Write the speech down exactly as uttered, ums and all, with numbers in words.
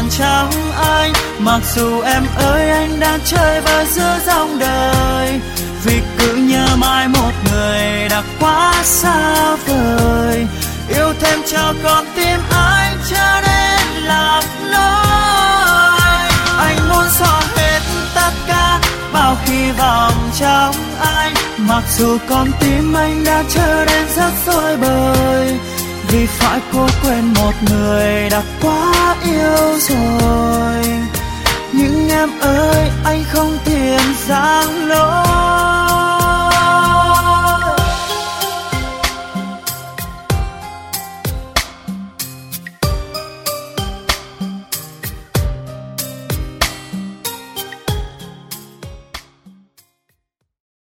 trong anh. Mặc dù em ơi anh đang chơi vơi giữa dòng đời, vì cứ nhớ mãi một người đã quá xa vời. Yêu thêm cho con tim anh cho đến lạc lối. Anh muốn xóa hết tất cả bao hy vọng trong anh, mặc dù con tim anh đã trở nên rất rối bời, vì phải cố quên một người đã quá yêu rồi. Nhưng em ơi anh không tiền giang lối.